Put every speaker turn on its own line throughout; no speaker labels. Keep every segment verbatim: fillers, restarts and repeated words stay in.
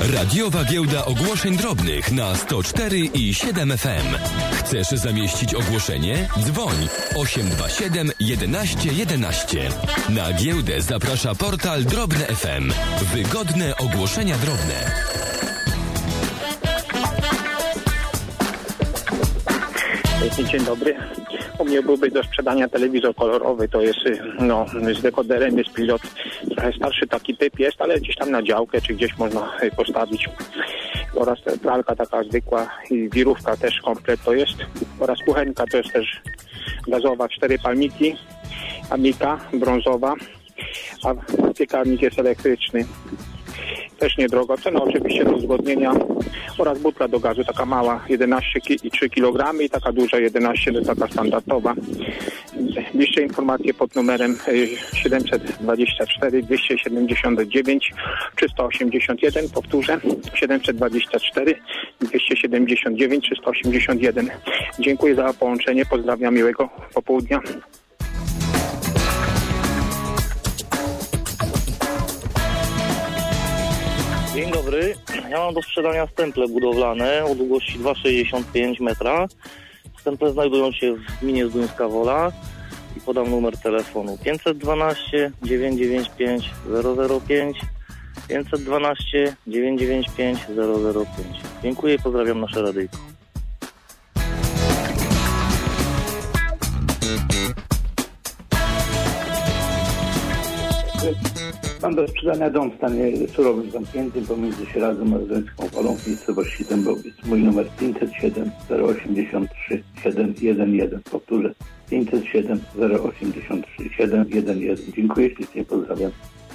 Radiowa Giełda Ogłoszeń Drobnych na sto cztery i siedem F M. Chcesz zamieścić ogłoszenie? Dzwoń osiem dwa siedem jedenaście jedenaście. Na giełdę zaprasza portal Drobne F M. Wygodne ogłoszenia drobne.
Dzień dobry. U mnie byłby do sprzedania telewizor kolorowy, to jest no, z dekoderem, jest pilot, trochę starszy taki typ jest, ale gdzieś tam na działkę, czy gdzieś można postawić. Oraz pralka taka zwykła i wirówka też komplet to jest. Oraz kuchenka to jest też gazowa, cztery palniki, Amika brązowa, a piekarnik jest elektryczny. Też niedrogo. Cena oczywiście do uzgodnienia. Oraz butla do gazu, taka mała, jedenaście i trzy kilogramy i taka duża, jedenaście, to taka standardowa. Bliższe informacje pod numerem siedemset dwadzieścia cztery dwieście siedemdziesiąt dziewięć trzysta osiemdziesiąt jeden. Powtórzę, siedemset dwadzieścia cztery dwieście siedemdziesiąt dziewięć trzysta osiemdziesiąt jeden. Dziękuję za połączenie. Pozdrawiam, miłego popołudnia.
Dzień dobry. Ja mam do sprzedania stemple budowlane o długości dwa przecinek sześćdziesiąt pięć metra. Stemple znajdują się w gminie Zduńska Wola i podam numer telefonu pięćset dwanaście dziewięćset dziewięćdziesiąt pięć zero zero pięć pięćset dwanaście dziewięćset dziewięćdziesiąt pięć zero zero pięć. Dziękuję i pozdrawiam nasze radyjko.
Mam do sprzedania dom w stanie surowym zamkniętym pomiędzy Sieradem a Zduńską Wolą w miejscowości Dębowiec. Mój numer pięćset siedem zero osiemdziesiąt trzy siedem jeden jeden. Powtórzę, pięćset siedem zero osiemdziesiąt trzy siedem jeden jeden. Dziękuję ślicznie, pozdrawiam.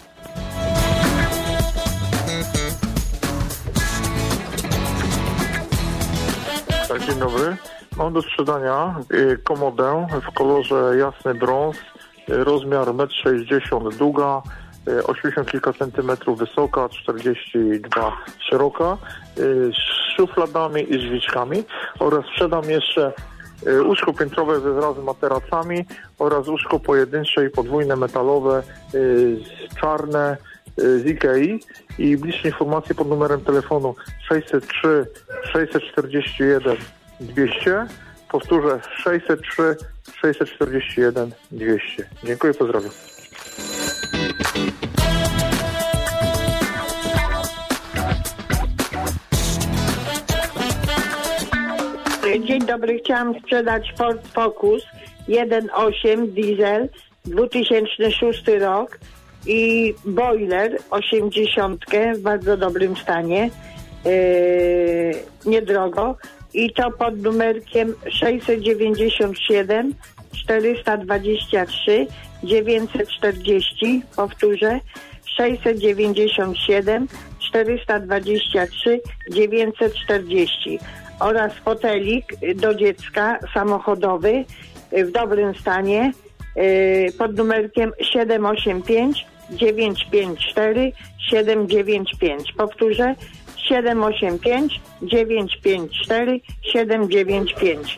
Tak, dzień dobry. Mam do sprzedania y, komodę w kolorze jasny brąz, y, rozmiar jeden sześćdziesiąt metrów długa, y, osiemdziesiąt kilka centymetrów wysoka, czterdzieści dwa szeroka, y, z szufladami i drzwiczkami, oraz sprzedam jeszcze y, łóżko piętrowe wraz z materacami oraz łóżko pojedyncze i podwójne metalowe, y, czarne, y, z Ikei, i bliższe informacje pod numerem telefonu sześćset trzy sześćset czterdzieści jeden dwieście. Powtórzę, sześćset trzy sześćset czterdzieści jeden dwieście. Dziękuję, pozdrawiam.
Dzień dobry, chciałam sprzedać Ford Focus jeden osiem diesel, dwa tysiące szósty rok i boiler osiemdziesiątkę w bardzo dobrym stanie, yy, niedrogo, i to pod numerkiem sześćset dziewięćdziesiąt siedem czterysta dwadzieścia trzy dziewięćset czterdzieści. Powtórzę, sześćset dziewięćdziesiąt siedem czterysta dwadzieścia trzy dziewięćset czterdzieści. Oraz fotelik do dziecka samochodowy w dobrym stanie pod numerkiem siedem osiem pięć dziewięć pięć cztery siedem dziewięć pięć. Powtórzę, siedem osiem pięć dziewięć pięć cztery siedem dziewięć pięć.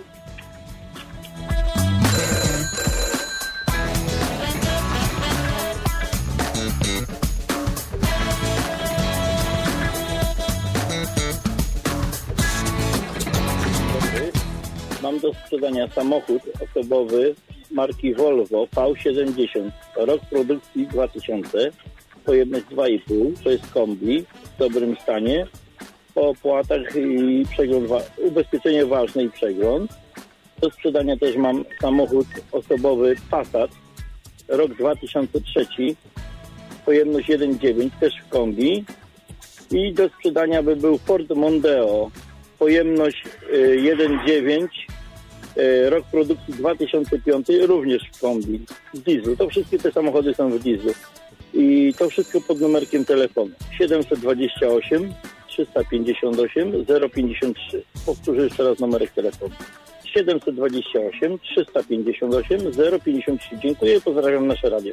Mam do sprzedania samochód osobowy marki Volvo V siedemdziesiąt, rok produkcji dwa tysiące, pojemność dwa i pół, to jest kombi w dobrym stanie, po opłatach i przegląd, ubezpieczenie ważne i przegląd. Do sprzedania też mam samochód osobowy Passat, rok dwa tysiące trzy, pojemność jeden i dziewięć, też w kombi. I do sprzedania by był Ford Mondeo, pojemność jeden i dziewięć, rok produkcji dwa tysiące piąty, również w kombi, w dieslu. To wszystkie te samochody są w dieslu. I to wszystko pod numerkiem telefonu siedemset dwadzieścia osiem trzysta pięćdziesiąt osiem zero pięćdziesiąt trzy. Powtórzę jeszcze raz numerek telefonu siedemset dwadzieścia osiem trzysta pięćdziesiąt osiem zero pięćdziesiąt trzy. Dziękuję, pozdrawiam nasze radio.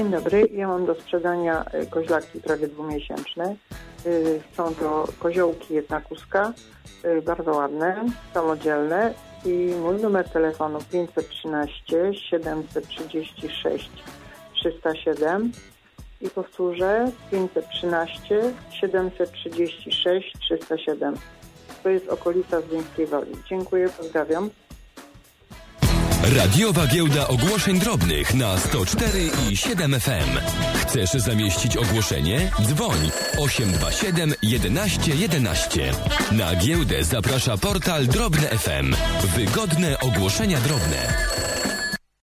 Dzień dobry, ja mam do sprzedania y, koźlaki prawie dwumiesięczne. Y, Są to koziołki jedna kuska, y, bardzo ładne, samodzielne i mój numer telefonu pięćset trzynaście siedemset trzydzieści sześć trzysta siedem i powtórzę pięćset trzynaście siedemset trzydzieści sześć trzysta siedem. To jest okolica Zduńskiej Woli. Dziękuję, pozdrawiam.
Radiowa Giełda Ogłoszeń Drobnych na sto cztery i siedem F M. Chcesz zamieścić ogłoszenie? Dzwoń osiem dwa siedem jedenaście jedenaście. Na giełdę zaprasza portal Drobne F M. Wygodne ogłoszenia drobne.